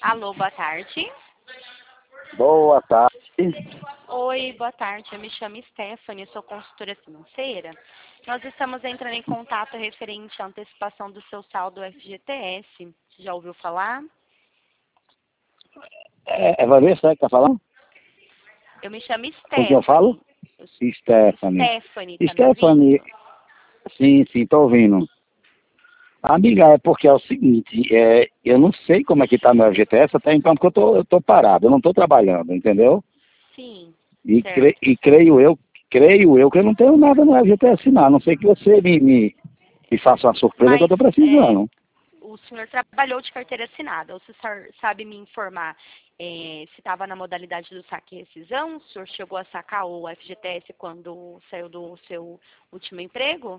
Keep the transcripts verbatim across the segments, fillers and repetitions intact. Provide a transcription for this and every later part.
Alô, boa tarde. Boa tarde. Oi, boa tarde. Eu me chamo Stephanie, sou consultora financeira. Nós estamos entrando em contato referente à antecipação do seu saldo F G T S. Já ouviu falar? É, é Vanessa que está falando? Eu me chamo Com quem eu Stephanie. falo? Eu sou Stephanie. Stephanie, tá me Stephanie, ouvindo? sim, sim, estou ouvindo. Amiga, é porque é o seguinte, é, eu não sei como é que está meu F G T S até então, porque eu tô, eu tô parado, eu não estou trabalhando, entendeu? Sim, E, cre, certo. e creio eu, creio eu que eu não tenho nada no F G T S não, a não sei que você me, me, me faça uma surpresa que eu Mas estou é, precisando. o senhor trabalhou de carteira assinada. O senhor sabe me informar é, se estava na modalidade do saque e rescisão? O senhor chegou a sacar o F G T S quando saiu do seu último emprego?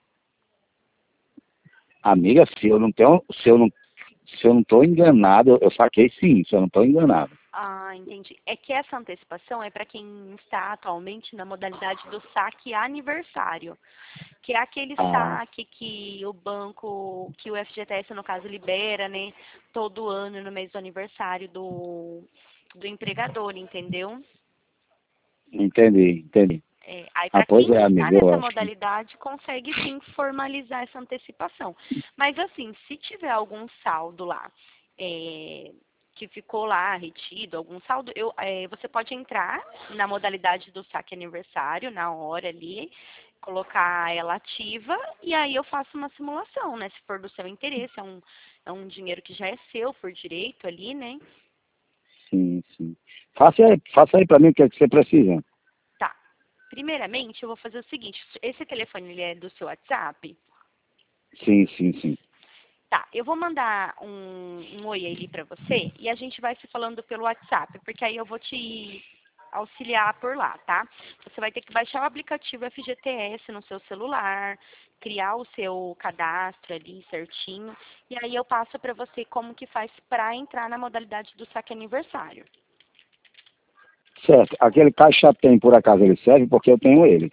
Amiga, se eu não tenho, se eu não, se eu não estou enganado, eu, eu saquei sim, se eu não estou enganado. Ah, entendi. É que essa antecipação é para quem está atualmente na modalidade do saque aniversário, que é aquele Ah, saque que o banco, que o F G T S, no caso, libera, né, todo ano no mês do aniversário do, do empregador, entendeu? entendi, entendi. É, aí, Ah, para pois quem é, está amigo, eu nessa acho que... modalidade, consegue sim formalizar essa antecipação. Mas, assim, se tiver algum saldo lá, é, que ficou lá retido, algum saldo, eu, é, você pode entrar na modalidade do saque aniversário, na hora ali, colocar ela ativa, e aí eu faço uma simulação, né? Se for do seu interesse, é um, é um dinheiro que já é seu por direito ali, né? Sim, sim. Faça aí, faça aí para mim o que é que você precisa. Tá. Primeiramente, eu vou fazer o seguinte, esse telefone ele é do seu WhatsApp? Sim, sim, sim. Tá, eu vou mandar um, um oi ali pra você e a gente vai se falando pelo WhatsApp, porque aí eu vou te auxiliar por lá, tá? Você vai ter que baixar o aplicativo F G T S no seu celular, criar o seu cadastro ali certinho, e aí eu passo pra você como que faz pra entrar na modalidade do saque aniversário. Certo. Aquele caixa tem, por acaso, ele serve porque eu tenho ele.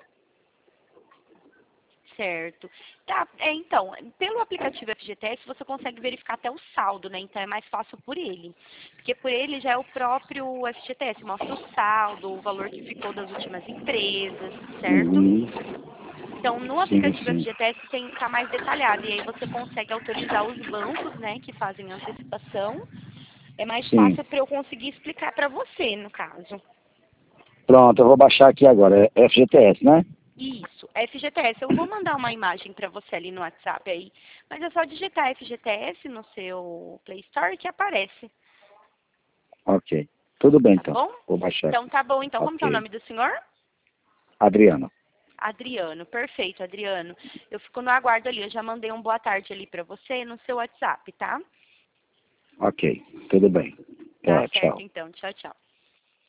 Certo. Tá, é, então, pelo aplicativo F G T S você consegue verificar até o saldo, né? Então é mais fácil por ele. Porque por ele já é o próprio F G T S, mostra o saldo, o valor que ficou das últimas empresas, certo? Uhum. Então, no Sim, aplicativo sim. F G T S tem, tá mais detalhado. E aí você consegue autorizar os bancos, né, que fazem a antecipação. É mais Sim. fácil para eu conseguir explicar para você, no caso. Pronto, eu vou baixar aqui agora. É F G T S, né? Isso, F G T S. Eu vou mandar uma imagem para você ali no WhatsApp aí, mas é só digitar F G T S no seu Play Store que aparece, Ok. Tudo bem, tá então. bom? Vou baixar Então aqui. tá bom. Então, como tá o Ok. nome do senhor? Adriano. Adriano. Perfeito, Adriano. Eu fico no aguardo ali. Eu já mandei um boa tarde ali para você no seu WhatsApp, tá? Ok. Tudo bem. Tá Tá, certo, tchau. então. Tchau, tchau.